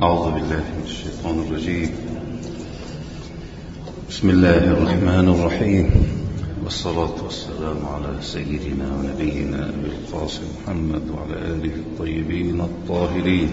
أعوذ بالله من الشيطان الرجيم. بسم الله الرحمن الرحيم، والصلاة والسلام على سيدنا ونبينا أبي القاسم محمد وعلى آله الطيبين الطاهرين.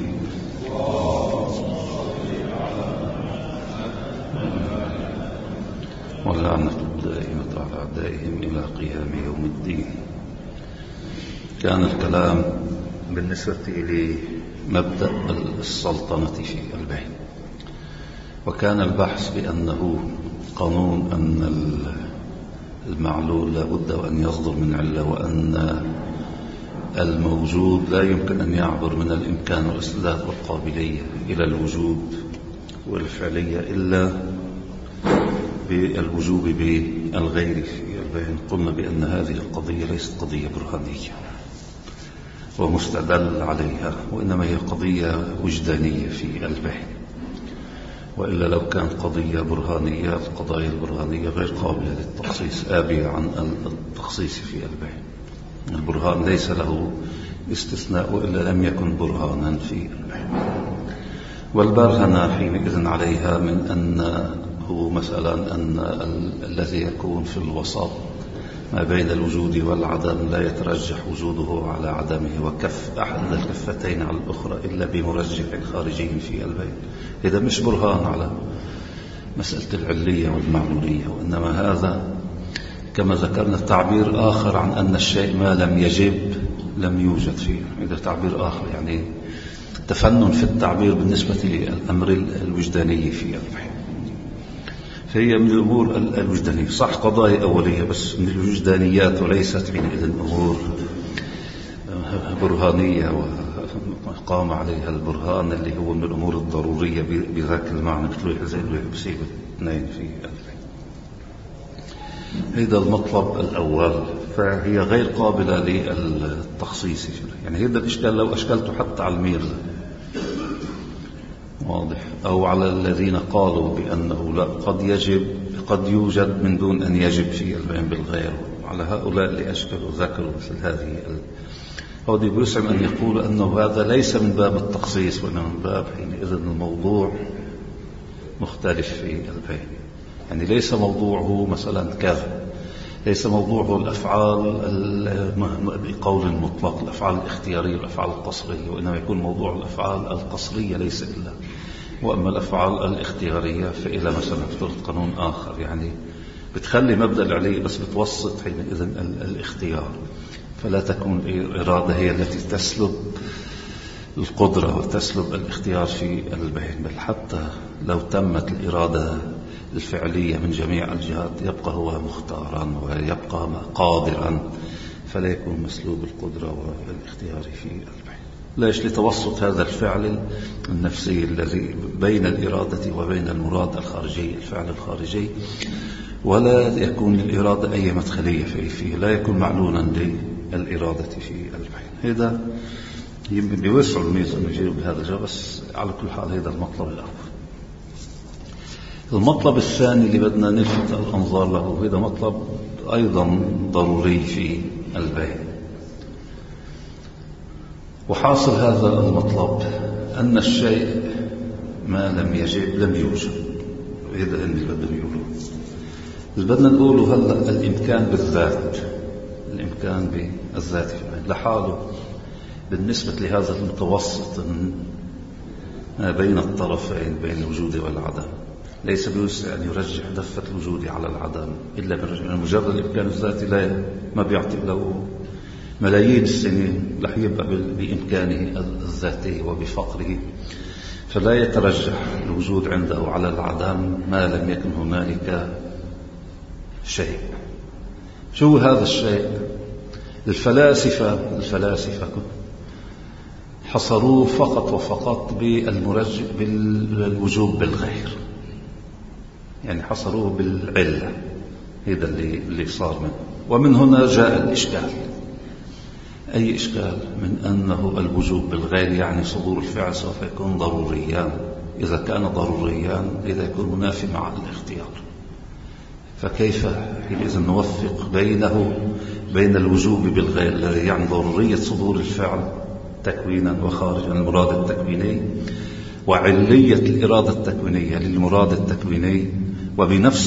واللعنة الدائمة على أعدائهم إلى قيام يوم الدين. كان الكلام بالنسبة لمبدأ السلطنة في البين، وكان البحث بأنه قانون أن المعلول لا بد وأن يصدر من علة، وأن الموجود لا يمكن أن يعبر من الإمكان والإستعداد والقابلية إلى الوجود والفعلية إلا بالوجوب بالغير في البين. قلنا بأن هذه القضية ليست قضية برهانية ومستدل عليها، وإنما هي قضية وجدانية في البين. وإلا لو كانت قضية برهانية، القضايا البرهانية غير قابلة للتخصيص، آبية عن التخصيص في البين. البرهان ليس له استثناء إلا لم يكن برهانا في البين. والبرهنة حينئذ عليها من أنه مثلا أن الذي يكون في الوسط ما بين الوجود والعدم لا يترجح وجوده على عدمه، وكف أحد الكفتين على الأخرى إلا بمرجح خارجي في البين. إذا مش برهان على مسألة العلية والمعلولية، وإنما هذا كما ذكرنا تعبير آخر عن أن الشيء ما لم يجب لم يوجد فيه. إذا تعبير آخر يعني تفنن في التعبير بالنسبة للأمر الوجداني في البين. فهي من الأمور الوجدانية، صح قضايا أولية بس من الوجدانيات، وليست حينئذ أمور برهانية وقام عليها البرهان اللي هو من الأمور الضرورية بذاك المعنى، مثل زي اللي بيصيب اثنين في البين. هذا المطلب الأول، فهي غير قابلة للتخصيص. يعني هذا الإشكال لو أشكلته حتى على الميرزا واضح، أو على الذين قالوا بأنه لا قد يوجد من دون أن يجب في البين بالغير، على هؤلاء اللي أشكلوا ذكروا مثل هذه هو بيسعم أن يقول أنه هذا ليس من باب التخصيص، وإنما من باب حينئذ الموضوع مختلف في البين. يعني ليس موضوعه مثلا كذا، ليس موضوعه الأفعال بقول مطلق، الأفعال الاختيارية والأفعال القصرية، وإنما يكون موضوع الأفعال القصرية ليس إلا، وأما الأفعال الاختيارية فإلى مثلا افترض قانون آخر، يعني بتخلي مبدأ العلية بس بتوسط حينئذ الاختيار، فلا تكون الإرادة هي التي تسلب القدرة وتسلب الاختيار في البين، بل حتى لو تمت الإرادة الفعلية من جميع الجهات يبقى هو مختارا ويبقى قادرا، فلا يكون مسلوب القدرة والاختيار في البين. ليش؟ لتوسط هذا الفعل النفسي الذي بين الإرادة وبين المراد الخارجي، الفعل الخارجي، ولا يكون الإرادة أي مدخلية فيه، لا يكون معلولا للإرادة في البين. هذا يمكن بيوسع الميزة نجيب بهذا الجواب، بس على كل حال هذا المطلب الأول. المطلب الثاني اللي بدنا نلفت الأنظار له، هذا مطلب أيضا ضروري في البين، وحاصل هذا المطلب أن الشيء ما لم يجب لم يوجد. هذا اللي بدنا نقوله. اللي بدنا نقوله هلا الإمكان بالذات، الإمكان بالذات في البين لحاله بالنسبة لهذا المتوسط ما بين الطرفين بين الوجود والعدم ليس بيوسع أن يرجح دفة الوجود على العدم إلا مجرد الإمكان الذاتي، لا ما بيعطي له ملايين السنين رح يبقى بإمكانه الذاتي وبفقره، فلا يترجح الوجود عنده على العدم ما لم يكن هنالك شيء. شو هذا الشيء؟ الفلاسفة حصروه فقط وفقط بالوجود بالغير، يعني حصروه بالعلة. هذا اللي صار منه، ومن هنا جاء الإشكال. أي إشكال؟ من أنه الوجود بالغير يعني صدور الفعل سوف يكون ضروريان، إذا كان ضروريان إذا يكون منافي مع الاختيار، فكيف حينئذ نوفق بين الوجوب بالغير الذي يعني ضرورية صدور الفعل تكوينا وخارجا المراد التكويني، وعلية الإرادة التكوينية للمراد التكويني، وبنفس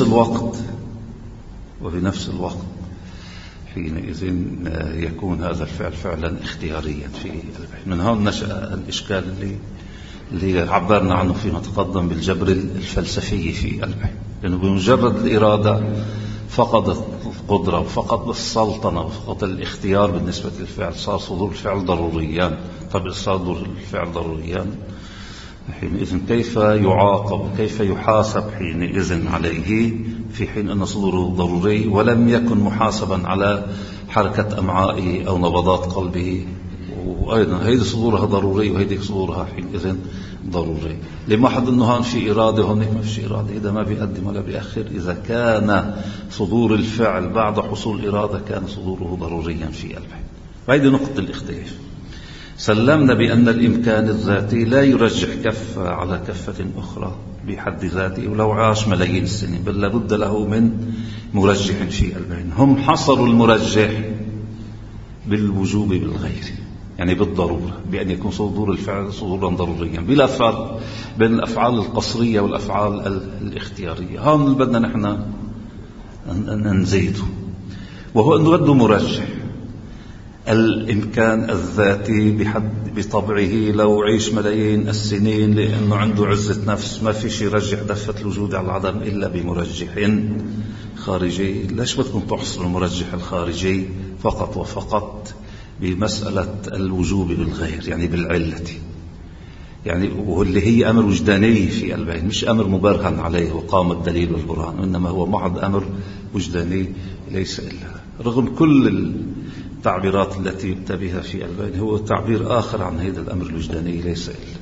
الوقت حينئذ يكون هذا الفعل فعلا اختياريا في البحث. من هون نشأ الإشكال اللي عبرنا عنه فيما تقدم بالجبر الفلسفي في البحث، لأنه بمجرد الإرادة فقدت القدرة وفقد السلطنة وفقد الاختيار بالنسبة للفعل، صار صدور الفعل ضروريا. طب صدور الفعل ضروريا حينئذ كيف يعاقب وكيف يحاسب حينئذ عليه، في حين أن صدوره ضروري ولم يكن محاسبا على حركة أمعائه أو نبضات قلبه، وأيضا هيدي صدورها ضروري وهيدي صدورها حينئذ ضروري. لما حد أنه هون في إرادة وهونيك ما في إرادة، إذا ما بيقدم ولا بيأخر. إذا كان صدور الفعل بعد حصول إرادة كان صدوره ضروريا في البحث. وهذه نقطة الاختلاف. سلمنا بأن الإمكان الذاتي لا يرجح كفة على كفة أخرى بحد ذاته ولو عاش ملايين السنين، بل لابد له من مرجح في البين. هم حصروا المرجح بالوجوب بالغير، يعني بالضرورة، بأن يكون صدور الفعل صدورا ضروريا بلا فرق بين الأفعال القصرية والأفعال الاختيارية. هون اللي بدنا نحن نزيده، وهو أنه بده مرجح. الإمكان الذاتي بطبعه لو عيش ملايين السنين لأنه عنده عزة نفس ما فيش يرجح دفة الوجود على العدم إلا بمرجح خارجي. ليش بدكم تحصروا المرجح الخارجي فقط وفقط بمسألة الوجوب بالغير، يعني بالعلة، يعني واللي هي أمر وجداني في البين، مش أمر مبرهن عليه وقام الدليل والبرهان، إنما هو محض أمر وجداني ليس إلا. رغم كل التعبيرات التي يبتبها في البين، هو تعبير آخر عن هذا الأمر الوجداني ليس إلا.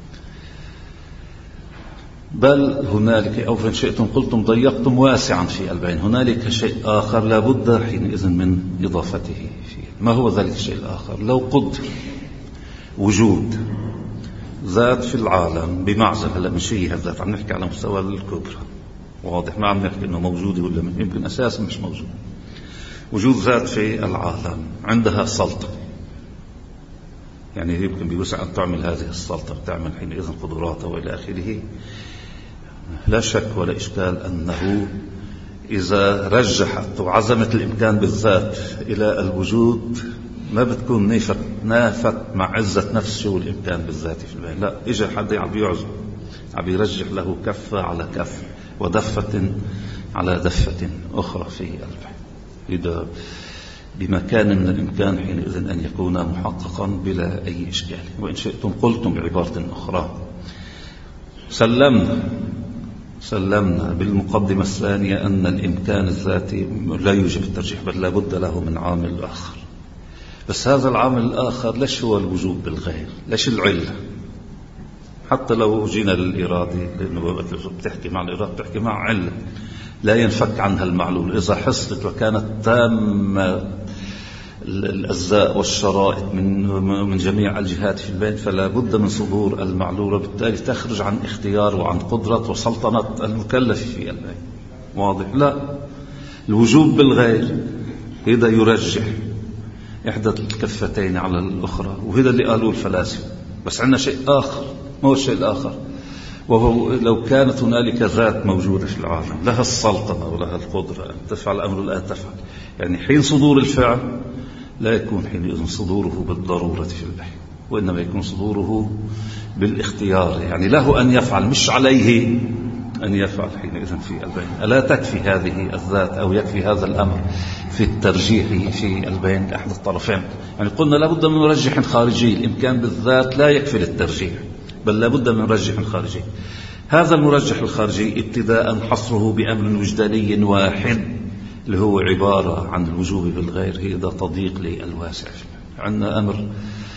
بل هنالك، أو فإن شئتم قلتم ضيقتم واسعا في البين، هنالك شيء آخر لا بد حينئذ من إضافته فيه. ما هو ذلك الشيء الآخر؟ لو قدر وجود ذات في العالم بمعزل، هلا من شيء الذات عم نحكي على مستوى الكبرى، واضح، ما عم نحكي إنه موجود ولا يمكن أساسا مش موجود. وجود ذات في العالم عندها سلطة، يعني يمكن بيوسع أن تعمل هذه السلطة، بتعمل حينئذ قدراتها وإلى آخره. لا شك ولا إشكال أنه إذا رجحت وعزمت الإمكان بالذات إلى الوجود ما بتكون نافت مع عزة نفس شو الإمكان بالذات في البين. لا، إجا حد عم بيعزم، عم بيرجح له كفة على كف ودفة على دفة أخرى في البين. إذا بمكان من الإمكان حينئذ أن يكون محققا بلا أي إشكال. وإن شئتم قلتم بعبارة أخرى، سلمنا بالمقدمة الثانية أن الإمكان الذاتي لا يوجب الترجيح، بل لا بد له من عامل آخر. بس هذا العامل الآخر ليش هو الوجوب بالغير؟ ليش العلة؟ حتى لو جينا للإرادة، لأنه بتحكي مع الإرادة بتحكي مع علة لا ينفك عنها المعلول. إذا حصلت وكانت تامة الأجزاء والشرائط من جميع الجهات في البين، فلا بد من صدور المعلول، وبالتالي تخرج عن اختيار وعن قدرة وسلطنة المكلف في البين. واضح؟ لا، الوجوب بالغير هذا يرجح إحدى الكفتين على الأخرى، وهذا اللي قالوه الفلاسفة. بس عندنا شيء آخر. ما هو الشيء الآخر؟ وهو لو كانت هنالك ذات موجودة في العالم لها السلطنة ولها القدرة أن تفعل أمر لا تفعل، يعني حين صدور الفعل لا يكون حينئذ صدوره بالضرورة في البحث، وإنما يكون صدوره بالاختيار، يعني له أن يفعل مش عليه أن يفعل حينئذ في البين. ألا تكفي هذه الذات أو يكفي هذا الأمر في الترجيح في البين لأحد الطرفين؟ يعني قلنا لابد من مرجح خارجي، الإمكان بالذات لا يكفي للترجيح، بل لابد من مرجح خارجي. هذا المرجح الخارجي ابتداء حصره بأمر وجداني واحد اللي هو عبارة عن الوجوب بالغير، هذا تضييق للواسع. عندنا أمر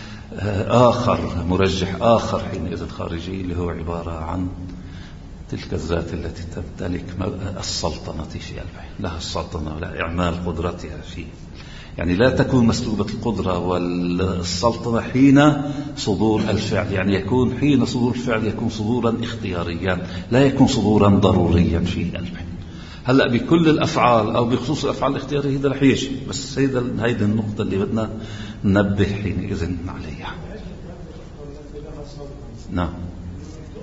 آخر، مرجح آخر حينئذ خارجي، اللي هو عبارة عن تلك الذات التي تمتلك السلطنة في البين، لها السلطنة ولا إعمال قدرتها فيه، يعني لا تكون مسلوبة القدرة والسلطنة حين صدور الفعل، يعني يكون حين صدور الفعل يكون صدورا اختياريا لا يكون صدورا ضروريا في البين. هلأ بكل الأفعال أو بخصوص الأفعال الاختيارية هذا رح يجي، بس هيدا النقطة اللي بدنا ننبه حينئذ عليها. نعم.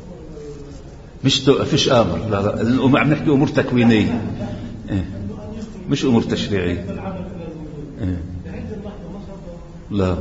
فيش امر، لا لا، عم نحكي امور تكوينيه، مش امور تشريعيه. لا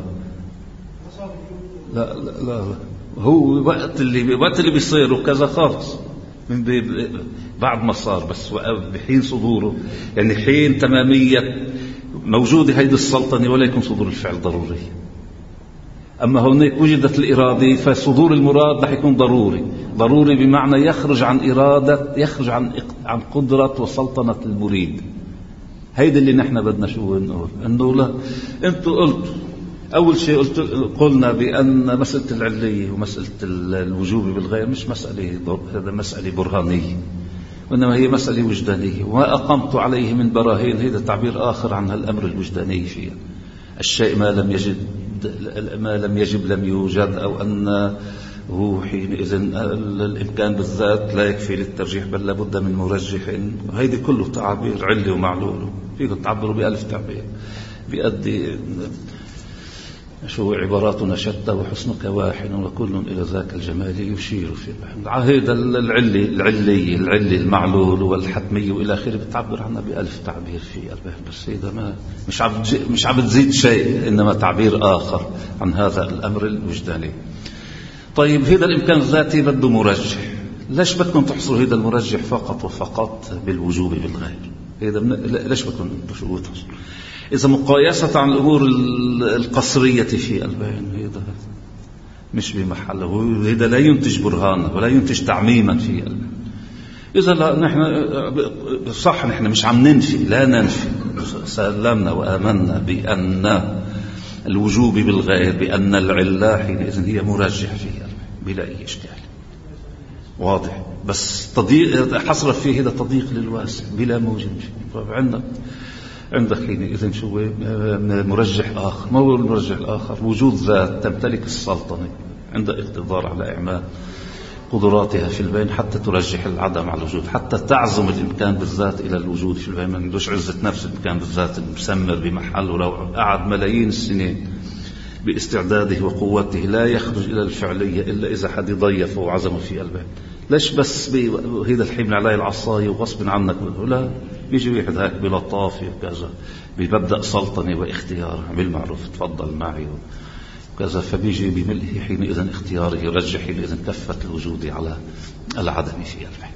لا لا لا، هو وقت اللي بيصير وكذا خالص من بعد ما صار، بس بحين صدوره، يعني حين تمامية موجودة هيدي السلطنة ولا يكون صدور الفعل ضروري. أما هناك وجدت الإرادة فصدور المراد رح يكون ضروري بمعنى يخرج عن إرادة، يخرج عن قدرة وسلطنة المريد. هيدا اللي نحن بدنا شو نقول، إنه لا أنتوا قلتوا أول شيء قلنا بأن مسألة العلية ومسألة الوجوب بالغير مش مسألة، هذا مسألة برهانية، وإنما هي مسألة وجدانية، وما أقمت عليه من براهين، هذا تعبير آخر عن الأمر الوجداني فيها. الشيء ما لم يجب لم يوجد، أو أنه حينئذ الإمكان بالذات لا يكفي للترجيح بل لابد من مرجح. هيدي كله تعبير علي ومعلول، فيكم تعبروا بألف تعبير بيؤدي شو عباراتنا شتى وحسنك واحد وكل إلى ذاك الجمال يشير في هذا العلي المعلول والحتمي وإلى آخره، بتعبر عنها بألف تعبير في الباب. بس إذا ما مش عم بتزيد شيء، إنما تعبير آخر عن هذا الأمر الوجداني. طيب هذا الإمكان الذاتي بده مرجح، ليش بدكم تحصروا هذا المرجح فقط وفقط بالوجوب بالغير؟ هذا ليش بدكم شو تحصروا؟ إذا مقايسة عن الأمور القصرية في البيان، هذا مش بمحله، هذا لا ينتج برهانا ولا ينتج تعميما في البيان. إذا لا نحن صح، نحن مش عم ننفي، لا ننفي، سلمنا وآمنا بأن الوجوب بالغير، بأن العلة حينئذ هي مرجح فيها بلا أي إشكال، واضح. بس تضييق حصر فيه، هذا تضييق للواسع بلا موجب فيه. عندك حينئذ شو مرجح آخر، ما هو المرجح الآخر؟ وجود ذات تمتلك السلطنة عندها اقتدار على إعمال قدراتها في البين حتى ترجح العدم على الوجود، حتى تعزم الإمكان بالذات إلى الوجود في البين. ما عندوش عزة نفس الإمكان بالذات المسمر بمحله، لو قعد ملايين السنين باستعداده وقوته لا يخرج إلى الفعلية إلا إذا حد ضيفه وعزمه في البين. ليش بس هيدا الحمل علي العصاية وغصب عنك؟ لا، بيجي واحد هيك بلطافة وكذا بيبدأ سلطنة واختيار بالمعروف، تفضل معي وكذا، فبيجي بملئه حينئذ اختياره يرجح حينئذ كفة الوجود على العدم في البين.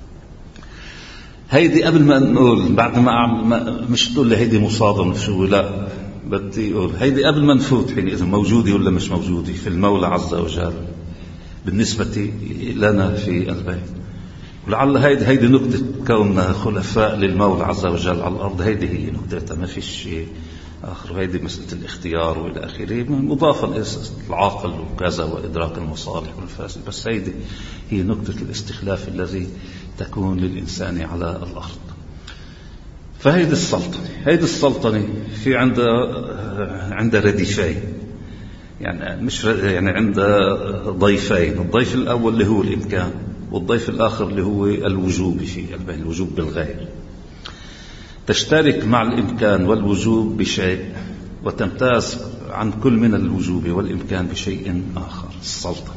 هيدي قبل ما نقول، بعد ما مش تقول لي هيدي مصادمة شو، لا بدي أقول هيدي قبل ما نفوت حينئذ موجودة ولا مش موجودة في المولى عز وجل بالنسبة لنا في البين. ولعل هيدي نقطة كوننا خلفاء للمولى عز وجل على الأرض، هيدي هي نقطتها، ما في شيء آخر. هيدي مسألة الاختيار وإلى آخره، مضافا إلى العقل وكذا وإدراك المصالح والمفاسد، بس هيدي هي نقطة الاستخلاف الذي تكون للإنسان على الأرض. فهيدي السلطنة في عندها رديفين، يعني مش يعني عندها ضيفين. الضيف الأول اللي هو الإمكان، والضيف الآخر اللي هو الوجوب في البين، الوجوب بالغير. تشترك مع الإمكان والوجوب بشيء، وتمتاز عن كل من الوجوب والإمكان بشيء آخر. السلطنة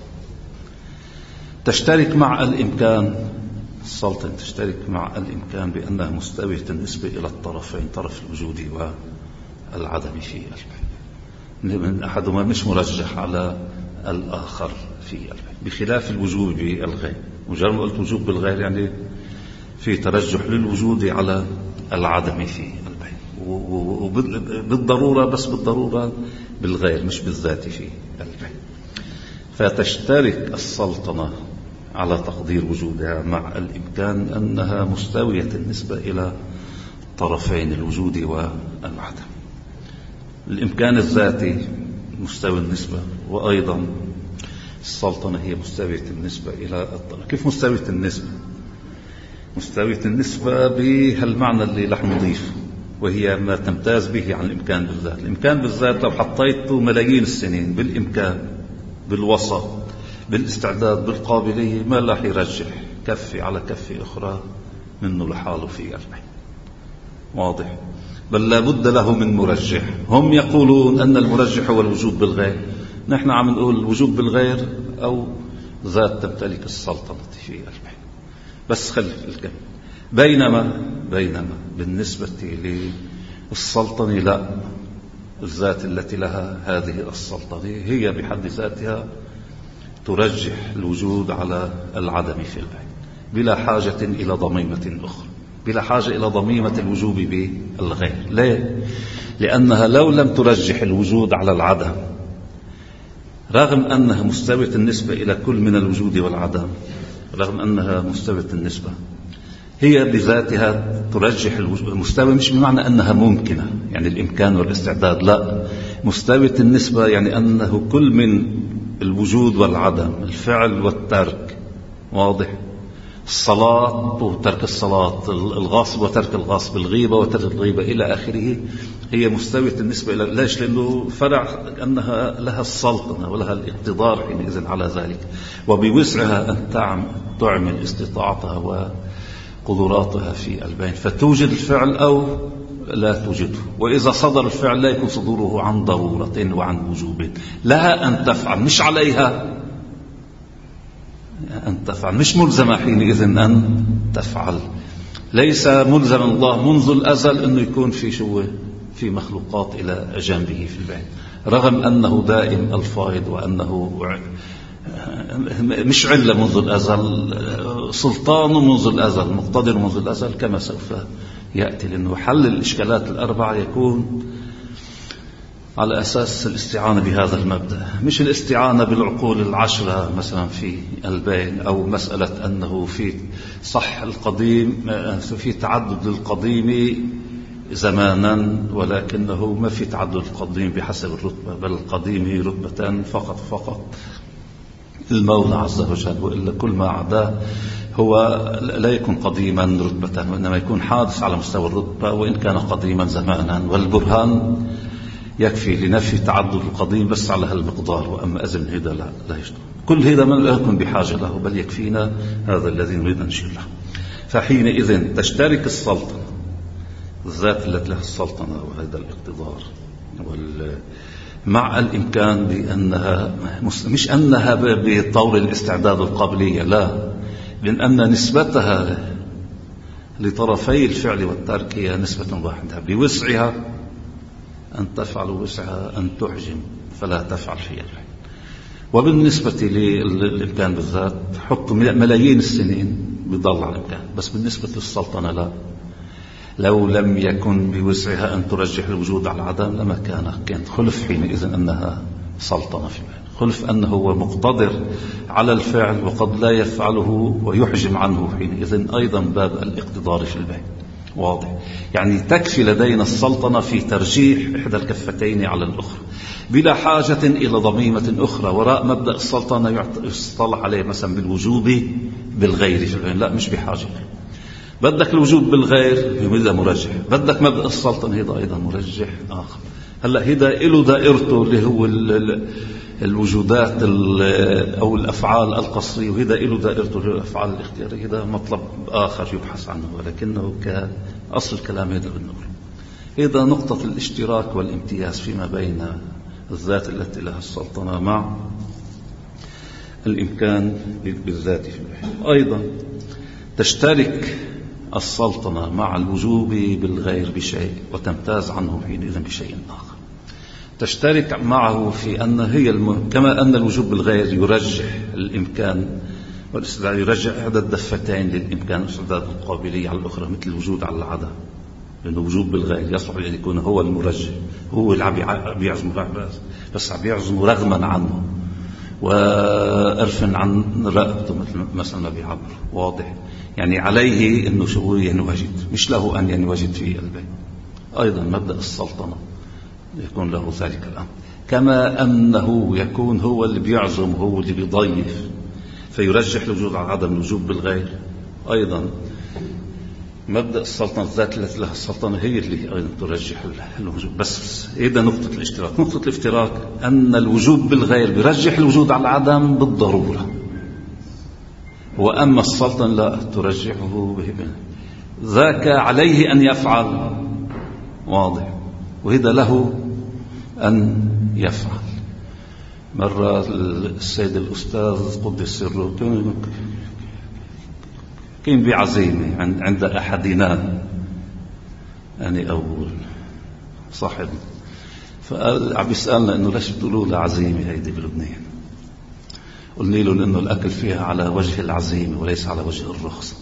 تشترك مع الإمكان، السلطنة تشترك مع الإمكان بأنها مستوية النسبة إلى الطرفين، طرف الوجود والعدم في البين، من أحدهما مش مرجح على الآخر في البين، بخلاف الوجوب بالغير. مجرد ما قلت وجوب بالغير يعني في ترجح للوجود على العدم في البين، وبالضرورة، بس بالضرورة بالغير مش بالذات في البين. فتشترك السلطنة على تقدير وجودها مع الإمكان أنها مستوية النسبة إلى طرفين الوجود والعدم. الإمكان الذاتي مستوى النسبة، وأيضا السلطنة هي مستوية النسبة إلى الطرف. كيف مستوية النسبة؟ مستوية النسبة بهالمعنى اللي رح نضيفه، وهي ما تمتاز به عن الإمكان بالذات. الإمكان بالذات لو حطيته ملايين السنين بالإمكان، بالوسط، بالاستعداد، بالقابلية، ما راح يرجح كفة على كفة أخرى منه لحاله في البين، واضح؟ بل لا بد له من مرجح. هم يقولون أن المرجح هو الوجوب بالغير، نحن عم نقول الوجوب بالغير أو ذات تمتلك السلطنة في البين. بس خلي الكلام. بينما بالنسبة للسلطنة لا، الذات التي لها هذه السلطنة هي بحد ذاتها ترجح الوجود على العدم في البين بلا حاجة إلى ضميمة أخرى، بلا حاجة إلى ضميمة الوجوب بالغير. ليه؟ لأنها لو لم ترجح الوجود على العدم، رغم أنها مستوية النسبة إلى كل من الوجود والعدم، رغم أنها مستوية النسبة، هي بذاتها ترجح الوجود. المستوى مش بمعنى أنها ممكنة يعني الإمكان والاستعداد، لا، مستوية النسبة يعني أنه كل من الوجود والعدم، الفعل والترك، واضح، الصلاة وترك الصلاة، الغاصب وترك الغاصب، الغيبة وترك الغيبة إلى آخره، هي مستوية النسبة إلى. ليش؟ لأنه فرع أنها لها السلطنة ولها الاقتدار حينئذ على ذلك، وبوسعها أن تعمل استطاعتها وقدراتها في البين، فتوجد الفعل أو لا توجده. وإذا صدر الفعل لا يكون صدوره عن ضرورة وعن وجوب، لها أن تفعل مش عليها أن تفعل، مش ملزمة حينئذ أن تفعل. ليس ملزم الله منذ الأزل أنه يكون في مخلوقات إلى جانبه في البين، رغم أنه دائم الفائض وأنه مش علة منذ الأزل، سلطان منذ الأزل، مقتدر منذ الأزل، كما سوف يأتي. لأنه حل الإشكالات الأربعة يكون على أساس الاستعانة بهذا المبدأ، مش الاستعانة بالعقول العشرة مثلا في البين، أو مسألة أنه في صح القديم، في تعدد للقديم زمانا ولكنه ما في تعدد القديم بحسب الرتبة، بل القديم هي رتبتان فقط المولى عز وجل، وإلا كل ما عداه هو لا يكون قديما رتبة، وإنما يكون حادث على مستوى الرتبة وإن كان قديما زمانا. والبرهان يكفي لنفي تعدد القديم بس على هالمقدار، وأما أذن هذا لا يشتغل. كل هذا ما لا يكون بحاجة له، بل يكفينا هذا الذي نريد أن نشير له. فحينئذ تشترك السلطنة، الذات التي لها السلطنة وهذا الاقتدار مع الإمكان بأنها مش أنها بطور الاستعداد والقابلية، لا، لأن نسبتها لطرفي الفعل والترك هي نسبة واحدة، بوسعها أن تفعل ووسعها أن تحجم فلا تفعل في البين. وبالنسبة للإمكان بالذات حط ملايين السنين بيضل على الإمكان، بس بالنسبة للسلطنة لا، لو لم يكن بوسعها أن ترجح الوجود على العدم لما كانت خلف حينئذ أنها سلطنة في البين، خلف أنه هو مقتدر على الفعل وقد لا يفعله ويحجم عنه حينئذ أيضا باب الاقتدار في البين، واضح. يعني تكفي لدينا السلطنة في ترجيح إحدى الكفتين على الأخرى بلا حاجة إلى ضميمة أخرى وراء مبدأ السلطنة يصطلح عليه مثلا بالوجوب بالغير في البين، لا، مش بحاجة. بدك الوجوب بالغير هذا مرجح، بدك مبدأ السلطنة هذا أيضا مرجح آخر. هلأ هذا له دائرته اللي هو الوجودات أو الأفعال القصرية، وهذا له دائرته الأفعال الاختيارية، هذا مطلب آخر يبحث عنه، ولكنه كأصل الكلام هذا بالنقل. هذا نقطة الاشتراك والامتياز فيما بين الذات التي لها السلطنة مع الإمكان بالذات في البين. أيضا تشترك السلطنة مع الوجوب بالغير بشيء وتمتاز عنه حينئذ بشيء آخر. تشترك معه في أن هي كما أن الوجوب بالغير يرجح الإمكان والاستعداد، يرجح إحدى الدفتين للإمكان والاستعداد القابلية على الأخرى مثل الوجود على العدم، لأنه وجوب بالغير يصلح أن يكون هو المرجح، هو اللي بيعزم بس بيعزم رغما عنه وأرف عن رأبته مثلا ما بيعبر، واضح. يعني عليه أنه شو ينوجد، مش له أن ينوجد في البين. أيضا مبدأ السلطنة يكون له ذلك الأمر، كما أنه يكون هو اللي بيعزم، هو اللي بيضيف فيرجح الوجود على عدم الوجوب بالغير. أيضا مبدأ السلطنة، الذات التي لها السلطنة هي اللي أيضا ترجح الوجوب. بس إذا نقطة الاشتراك، نقطة الافتراك أن الوجوب بالغير بيرجح الوجود على العدم بالضرورة، وأما السلطنة لا ترجحه ذاك عليه أن يفعل، واضح، وهذا له أن يفعل. مرة السيد الأستاذ قدس سره كان بعزيمة عند أحدنا يعني أو صاحب، فقال عم يسألنا إنه ليش بتقولوا له عزيمة هيدي بلبنان؟ قلنا له لأنه الأكل فيها على وجه العزيمة وليس على وجه الرخصة.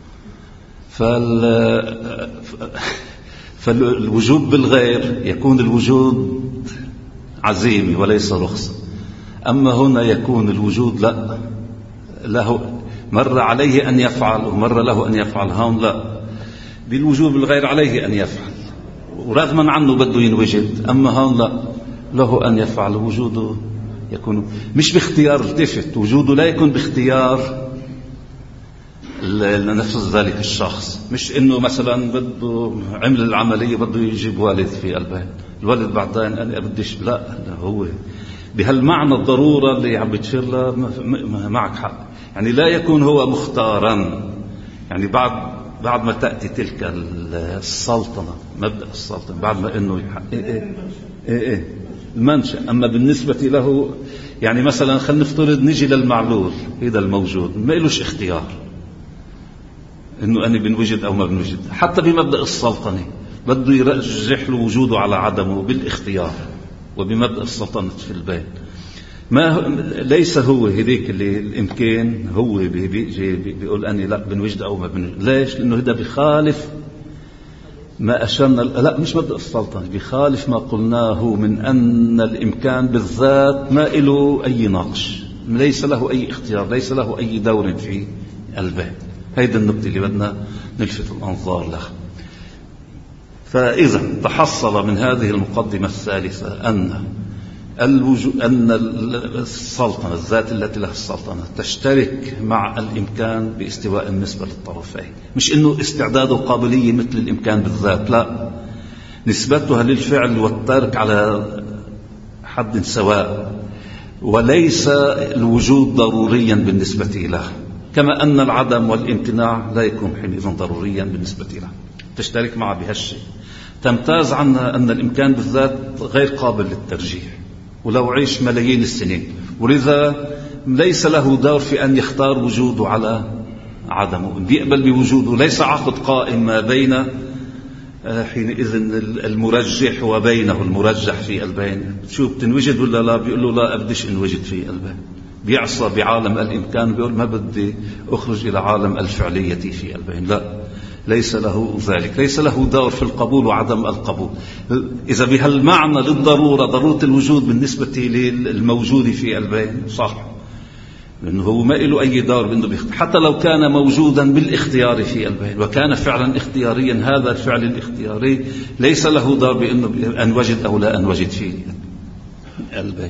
فالوجود بالغير يكون الوجود عزيمة وليس رخصة، أما هنا يكون الوجود لا له مرة عليه أن يفعل ومرة له أن يفعل، هون لا، بالوجود بالغير عليه أن يفعل ورغما عنه بده ينوجد، أما هون لا، له أن يفعل. وجوده يكون مش باختيار، التفت، وجوده لا يكون باختيار لنفس ذلك الشخص، مش إنه مثلا بده عمل العملية بده يجيب والد في قلبه، الولد بعدين أنا بديش، لا، هو بهالمعنى الضرورة اللي عم بتشير له معك حق، يعني لا يكون هو مختارا، يعني بعد ما تأتي تلك السلطنة، مبدأ السلطنة، بعد ما إنه المنشأ. أما بالنسبة له يعني مثلا خلينا نفترض نجي للمعلول هذا الموجود، ما إلوش اختيار إنه أنا بنوجد أو ما بنوجد، حتى بمبدأ السلطنة بده يرجح له وجوده على عدمه بالاختيار، وبمبدأ السلطنة في البين ما ليس هو هذيك اللي الإمكان هو بيقول أني لا بنوجد أو ما بنوجد. ليش؟ لأنه هذا بخالف ما أشرنا، لا مش مبدأ السلطنة، بخالف ما قلناه من أن الإمكان بالذات ما له أي نقش، ليس له أي اختيار، ليس له أي دور في البين. هيدا النقطة اللي بدنا نلفت الأنظار لها. فإذا تحصل من هذه المقدمة الثالثة أن السلطنة، الذات التي لها السلطنة، تشترك مع الإمكان باستواء النسبة للطرفين، مش إنه استعداد وقابلية مثل الإمكان بالذات، لا، نسبتها للفعل والترك على حد سواء، وليس الوجود ضروريا بالنسبة له، كما أن العدم والامتناع لا يكون حينئذ ضروريا بالنسبة له، تشترك معه بهالشيء. تمتاز عنها أن الإمكان بالذات غير قابل للترجيح ولو عيش ملايين السنين، ولذا ليس له دور في أن يختار وجوده على عدمه، بيقبل بوجوده، ليس عقد قائم ما بين حينئذ المرجح وبينه المرجح في البين. شو بتنوجد ولا لا؟ بيقول له لا أبديش انوجد في البين، بيعصى بعالم الإمكان، بيقول ما بدي أخرج إلى عالم الفعلية في البين، لا، ليس له ذلك، ليس له دور في القبول وعدم القبول. إذا بهالمعنى للضرورة، ضرورة الوجود بالنسبة للموجود في البين صح، لأنه هو ما له أي دور بأنه حتى لو كان موجودا بالاختيار في البين وكان فعلا اختياريا، هذا الفعل الاختياري ليس له دور بأنه أنوجد أو لا أنوجد في البين.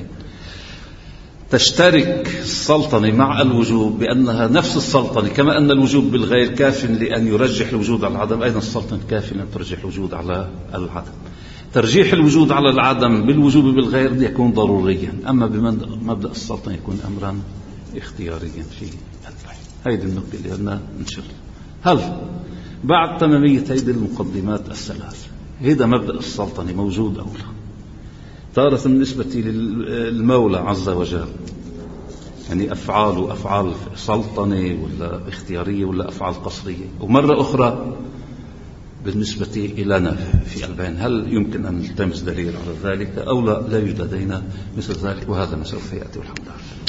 تشترك السلطنة مع الوجود بأنها نفس السلطنة، كما أن الوجود بالغير كاف لأن يرجح الوجود على العدم، أيضا السلطنة كاف لأن ترجح الوجود على العدم. ترجيح الوجود على العدم بالوجود بالغير يكون ضروريا، أما بمبدأ السلطنة يكون أمرا اختياريا في البين. هذه النقطة اللي بدنا نشرح. هل بعد تمامية هذه المقدمات الثلاث هذا مبدأ السلطنة موجود أو لا؟ تارة بالنسبة للمولى عز وجل يعني أفعال سلطنة ولا اختيارية ولا أفعال قصرية، ومرة أخرى بالنسبة إلينا في البين هل يمكن أن نلتمس دليل على ذلك أو لا يوجد لدينا مثل ذلك، وهذا ما سوف يأتي والحمد لله.